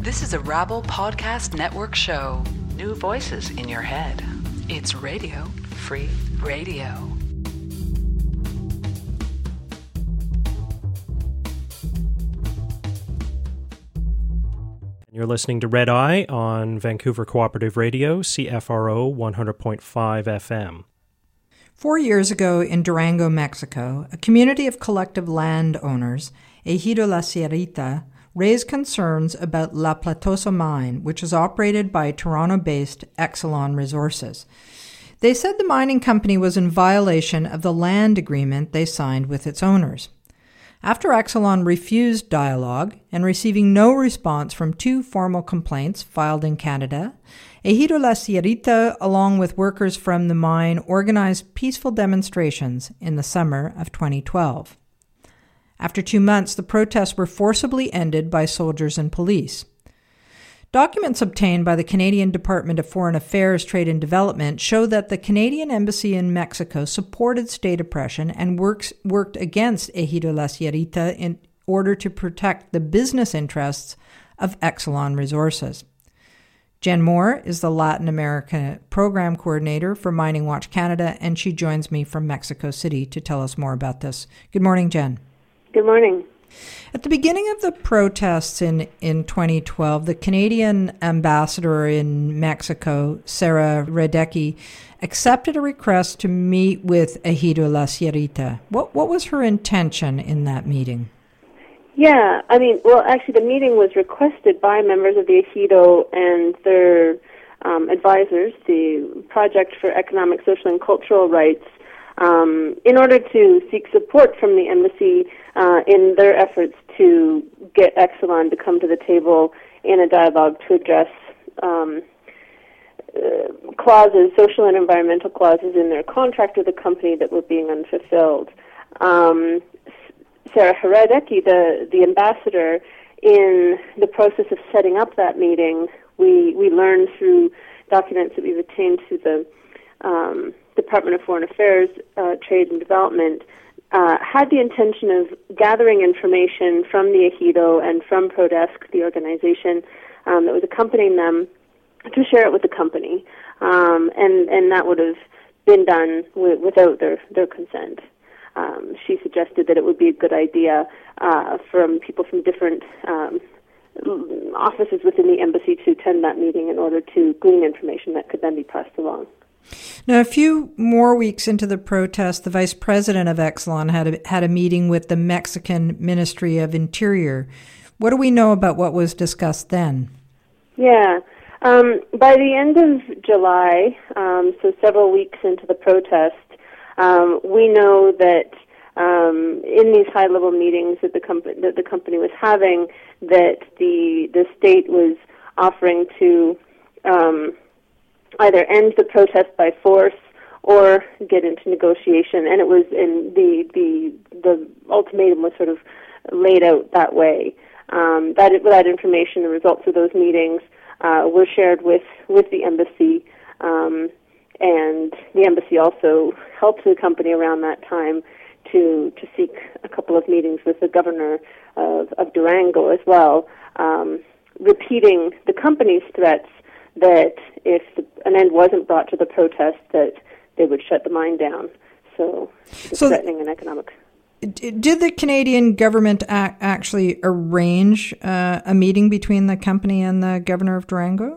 This is a Rabble Podcast Network show. New voices in your head. It's Radio Free Radio. You're listening to Red Eye on Vancouver Cooperative Radio, CFRO 100.5 FM. 4 years ago in Durango, Mexico, a community of collective landowners, Ejido La Sierrita, raised concerns about La Platosa mine, which is operated by Toronto-based Exelon Resources. They said the mining company was in violation of the land agreement they signed with its owners. After Exelon refused dialogue and receiving no response from 2 formal complaints filed in Canada, Ejido La Sierrita, along with workers from the mine, organized peaceful demonstrations in the summer of 2012. After 2 months, the protests were forcibly ended by soldiers and police. Documents obtained by the Canadian Department of Foreign Affairs, Trade and Development show that the Canadian Embassy in Mexico supported state oppression and worked against Ejido La Sierrita in order to protect the business interests of Exelon Resources. Jen Moore is the Latin America Program Coordinator for Mining Watch Canada, and she joins me from Mexico City to tell us more about this. Good morning, Jen. Good morning. At the beginning of the protests in 2012, the Canadian ambassador in Mexico, Sarah Radecki, accepted a request to meet with Ejido La Sierrita. What was her intention in that meeting? Yeah, actually the meeting was requested by members of the Ejido and their advisors, the Project for Economic, Social and Cultural Rights, in order to seek support from the embassy in their efforts to get Exelon to come to the table in a dialogue to address clauses, social and environmental clauses in their contract with the company that were being unfulfilled. Sarah Radecki, the ambassador, in the process of setting up that meeting, we learned through documents that we've obtained through the Department of Foreign Affairs, Trade and Development, had the intention of gathering information from the Ejido and from Prodesk, the organization that was accompanying them, to share it with the company. And that would have been done without their consent. She suggested that it would be a good idea from people from different offices within the embassy to attend that meeting in order to glean information that could then be passed along. Now, a few more weeks into the protest, the vice president of Exelon had a meeting with the Mexican Ministry of Interior. What do we know about what was discussed then? Yeah. By the end of July, so several weeks into the protest, we know that in these high-level meetings that the company was having, that the state was offering to either end the protest by force or get into negotiation, and it was in the ultimatum was sort of laid out that way. That information, the results of those meetings, were shared with the embassy, and the embassy also helped the company around that time to seek a couple of meetings with the governor of Durango as well, repeating the company's threats that if an end wasn't brought to the protest, that they would shut the mine down. So threatening an economic. Did the Canadian government actually arrange a meeting between the company and the governor of Durango?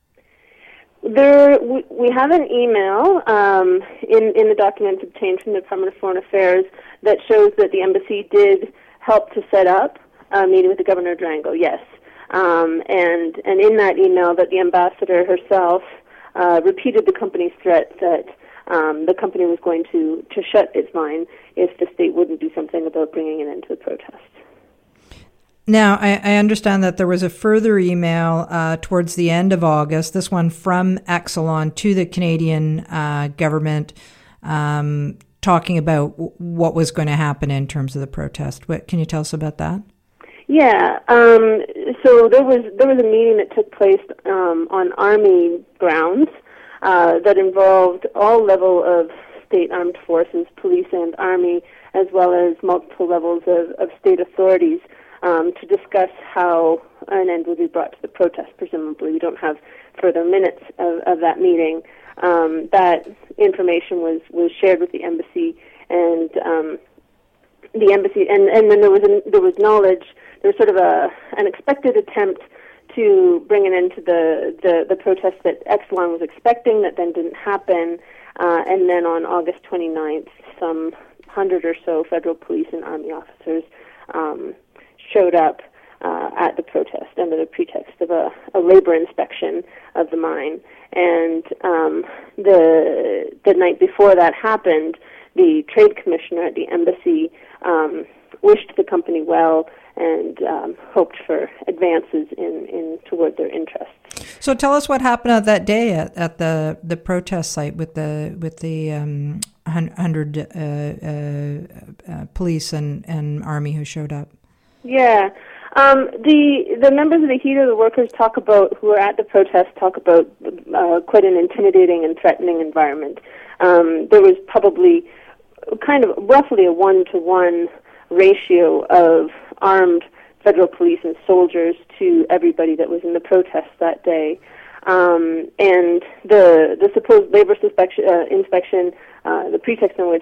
We have an email in the documents obtained from the Department of Foreign Affairs that shows that the embassy did help to set up a meeting with the governor of Durango, yes. And in that email that the ambassador herself repeated the company's threat that the company was going to shut its mine if the state wouldn't do something about bringing an end to the protest. Now, I understand that there was a further email towards the end of August, this one from Exelon to the Canadian government, talking about what was going to happen in terms of the protest. Can you tell us about that? Yeah, so there was a meeting that took place on Army grounds that involved all level of state armed forces, police and Army, as well as multiple levels of state authorities. to discuss how an end would be brought to the protest. Presumably, we don't have further minutes of that meeting. That information was shared with the embassy, and the embassy, and then there was knowledge. There was sort of an expected attempt to bring an end to the protest that Exelon was expecting, that then didn't happen. And then on August 29th, some 100 or so federal police and Army officers showed up at the protest under the pretext of a labor inspection of the mine. And the night before that happened, the trade commissioner at the embassy wished the company well and hoped for advances in toward their interests. So tell us what happened on that day at the protest site with the 100 police and army who showed up. Yeah. The members of the HEDO, the workers who were at the protest, talk about quite an intimidating and threatening environment. There was probably kind of roughly a 1-to-1 ratio of armed federal police and soldiers to everybody that was in the protest that day. And the supposed labor inspection, the pretext in which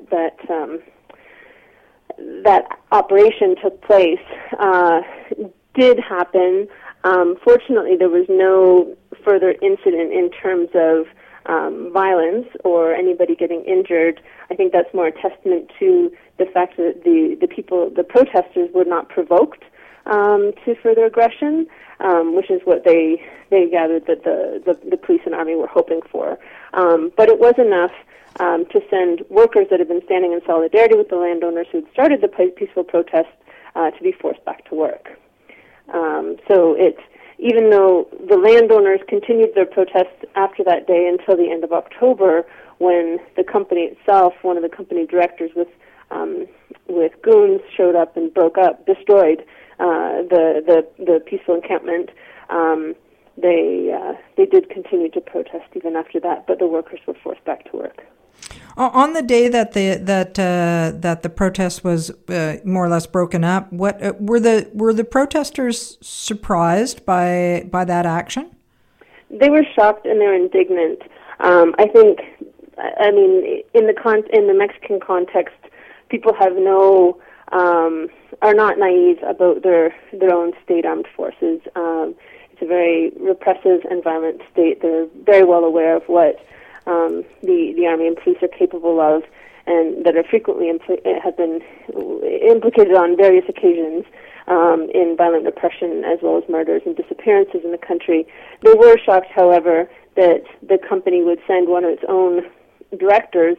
that operation took place did happen. Fortunately, there was no further incident in terms of violence or anybody getting injured. I think that's more a testament to the fact that the protesters were not provoked to further aggression, which is what they gathered that the police and army were hoping for. But it was enough to send workers that had been standing in solidarity with the landowners who had started the peaceful protest to be forced back to work. So even though the landowners continued their protests after that day until the end of October, when the company itself, one of the company directors with goons showed up and destroyed the peaceful encampment, they did continue to protest even after that, but the workers were forced back to work. On the day that the protest was more or less broken up, what were the protesters surprised by that action? They were shocked and they're indignant. I think, in the Mexican context, people have are not naive about their own state armed forces. It's a very repressive and violent state. They're very well aware of what the army and police are capable of, and that are frequently have been implicated on various occasions in violent repression as well as murders and disappearances in the country. They were shocked, however, that the company would send one of its own directors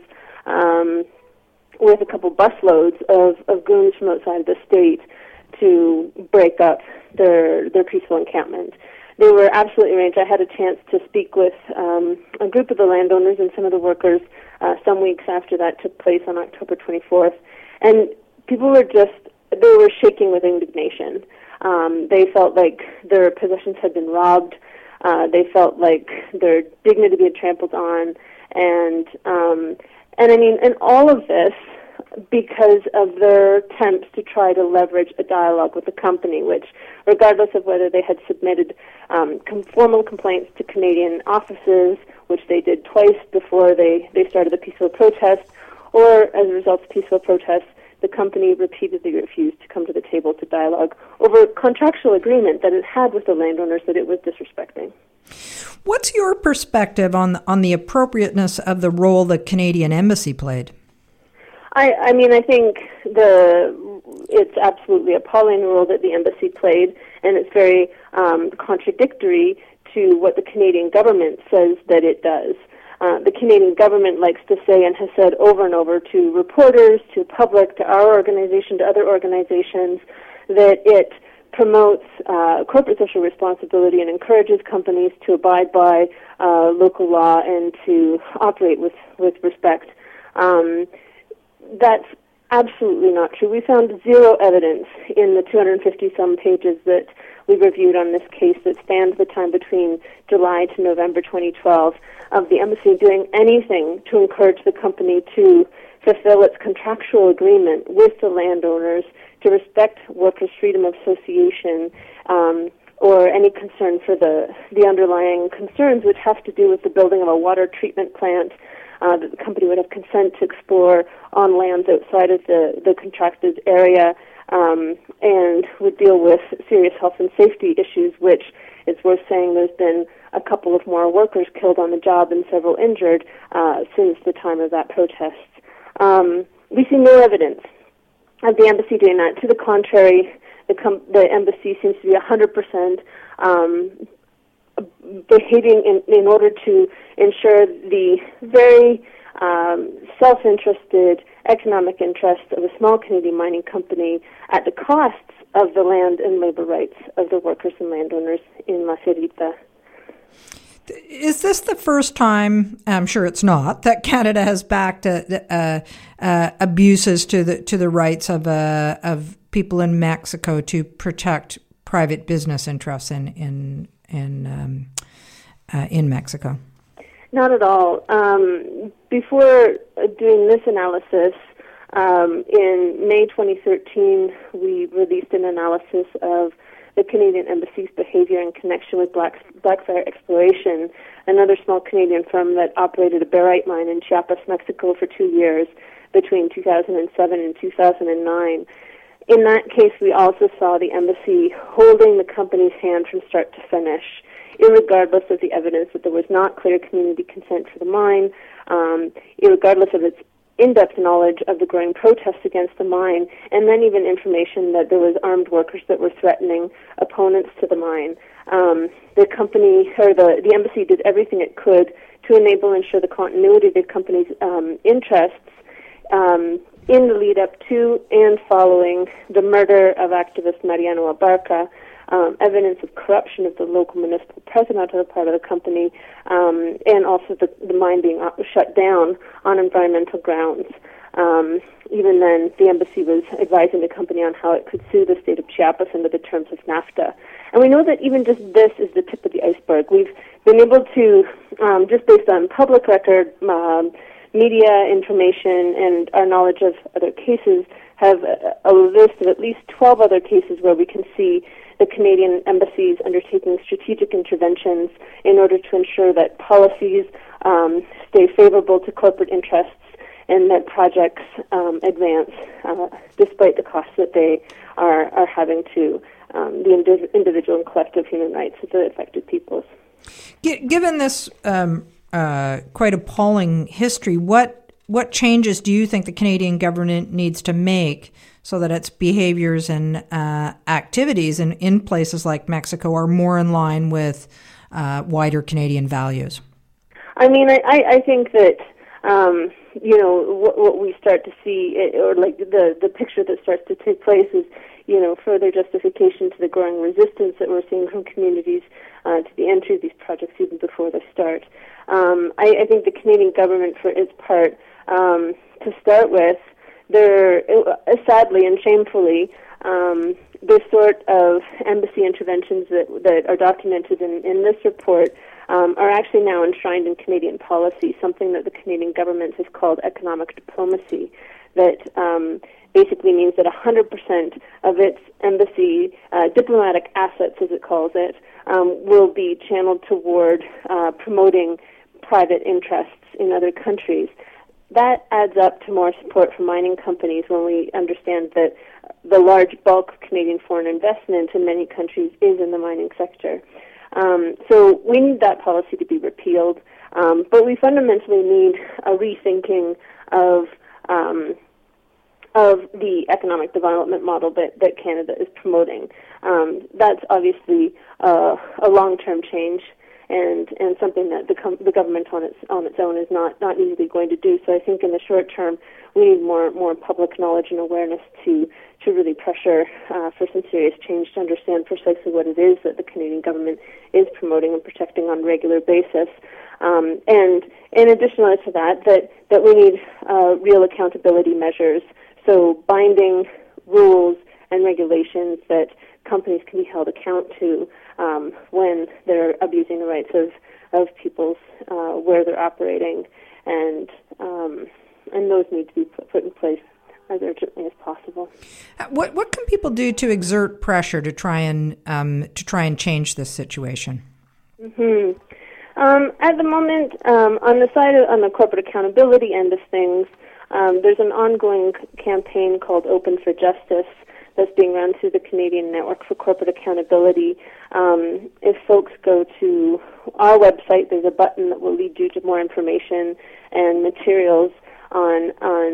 with a couple busloads of goons from outside of the state to break up their peaceful encampment. They were absolutely enraged. I had a chance to speak with a group of the landowners and some of the workers some weeks after that took place on October 24th, and people were shaking with indignation. They felt like their possessions had been robbed. They felt like their dignity had been trampled on, and all of this because of their attempts to try to leverage a dialogue with the company, which, regardless of whether they had submitted formal complaints to Canadian offices, which they did twice before they started the peaceful protest, or as a result of peaceful protests, the company repeatedly refused to come to the table to dialogue over a contractual agreement that it had with the landowners that it was disrespecting. What's your perspective on the appropriateness of the role the Canadian Embassy played? I think it's absolutely appalling the role that the embassy played, and it's very contradictory to what the Canadian government says that it does. The Canadian government likes to say and has said over and over to reporters, to the public, to our organization, to other organizations, that it promotes corporate social responsibility and encourages companies to abide by local law and to operate with respect. That's absolutely not true. We found zero evidence in the 250-some pages that we reviewed on this case that spans the time between July to November 2012 of the embassy doing anything to encourage the company to fulfill its contractual agreement with the landowners to respect workers' freedom of association, or any concern for the underlying concerns which have to do with the building of a water treatment plant that the company would have consent to explore on lands outside of the contracted area, and would deal with serious health and safety issues, which it's worth saying there's been a couple of more workers killed on the job and several injured since the time of that protest. We see no evidence of the embassy doing that. To the contrary, the embassy seems to be 100% behaving in order to ensure the very self-interested economic interests of a small Canadian mining company at the costs of the land and labor rights of the workers and landowners in La Cerrita. Is this the first time, I'm sure it's not, that Canada has backed abuses to the rights of people in Mexico to protect private business interests in Mexico? Not at all. Before doing this analysis, in May 2013, we released an analysis of the Canadian Embassy's behavior in connection with Blackfire Exploration, another small Canadian firm that operated a barite mine in Chiapas, Mexico for 2 years between 2007 and 2009. In that case, we also saw the embassy holding the company's hand from start to finish, irregardless of the evidence that there was not clear community consent for the mine, irregardless of its in-depth knowledge of the growing protests against the mine, and then even information that there was armed workers that were threatening opponents to the mine. The company, or the embassy, did everything it could to enable and ensure the continuity of the company's interests in the lead up to and following the murder of activist Mariano Abarca, evidence of corruption of the local municipal president on the part of the company, and also the mine being shut down on environmental grounds. Even then, the embassy was advising the company on how it could sue the state of Chiapas under the terms of NAFTA. And we know that even just this is the tip of the iceberg. We've been able to, just based on public record, media information, and our knowledge of other cases, have a list of at least 12 other cases where we can see the Canadian embassies undertaking strategic interventions in order to ensure that policies stay favorable to corporate interests and that projects advance despite the costs that they are having to the individual and collective human rights of the affected peoples. Given this quite appalling history, what changes do you think the Canadian government needs to make so that its behaviors and activities in places like Mexico are more in line with wider Canadian values? I mean, I think that what we start to see, or like the picture that starts to take place, is further justification to the growing resistance that we're seeing from communities to the entry of these projects even before they start. I think the Canadian government, for its part, to start with, they're sadly and shamefully the sort of embassy interventions that are documented in this report are actually now enshrined in Canadian policy, something that the Canadian government has called economic diplomacy, that basically means that 100% of its embassy diplomatic assets, as it calls it, will be channeled toward promoting private interests in other countries. That adds up to more support for mining companies when we understand that the large bulk of Canadian foreign investment in many countries is in the mining sector. So we need that policy to be repealed, but we fundamentally need a rethinking of the economic development model that Canada is promoting. That's obviously a long-term change, and something that the government on its own is not easily going to do. So I think in the short term we need more public knowledge and awareness to really pressure for some serious change to understand precisely what it is that the Canadian government is promoting and protecting on a regular basis. And in addition to that we need real accountability measures, so binding rules and regulations that companies can be held account to when they're abusing the rights of peoples where they're operating, and those need to be put in place urgently as possible. What can people do to exert pressure to try and change this situation? Mm-hmm. At the moment, on the corporate accountability end of things, there's an ongoing campaign called Open for Justice that's being run through the Canadian Network for Corporate Accountability. If folks go to our website, there's a button that will lead you to more information and materials on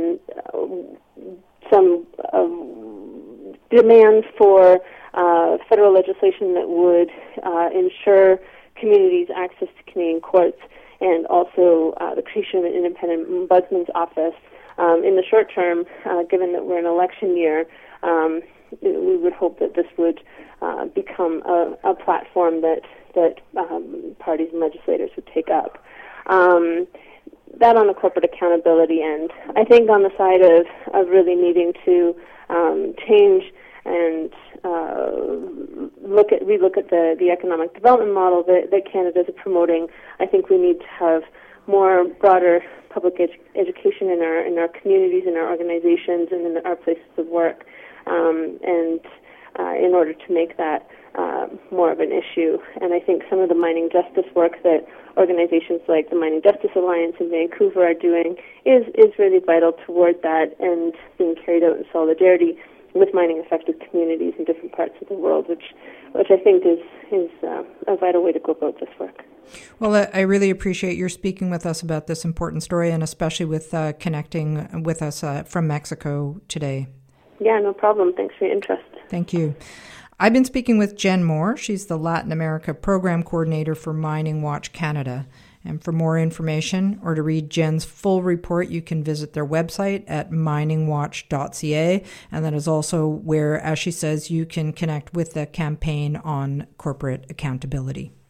some demands for federal legislation that would ensure communities access to Canadian courts, and also the creation of an independent ombudsman's office. In the short term, given that we're in election year, we would hope that this would become a platform that parties and legislators would take up. That on the corporate accountability end. I think on the side of really needing to change and relook at the economic development model that Canada is promoting, I think we need to have more broader public education in our communities, in our organizations, and in our places of work, and in order to make that more of an issue. And I think some of the mining justice work that organizations like the Mining Justice Alliance in Vancouver are doing is really vital toward that, and being carried out in solidarity with mining-affected communities in different parts of the world, which I think is a vital way to go about this work. Well, I really appreciate your speaking with us about this important story, and especially with connecting with us from Mexico today. Yeah, no problem. Thanks for your interest. Thank you. I've been speaking with Jen Moore. She's the Latin America Program Coordinator for Mining Watch Canada. And for more information or to read Jen's full report, you can visit their website at miningwatch.ca. And that is also where, as she says, you can connect with the campaign on corporate accountability.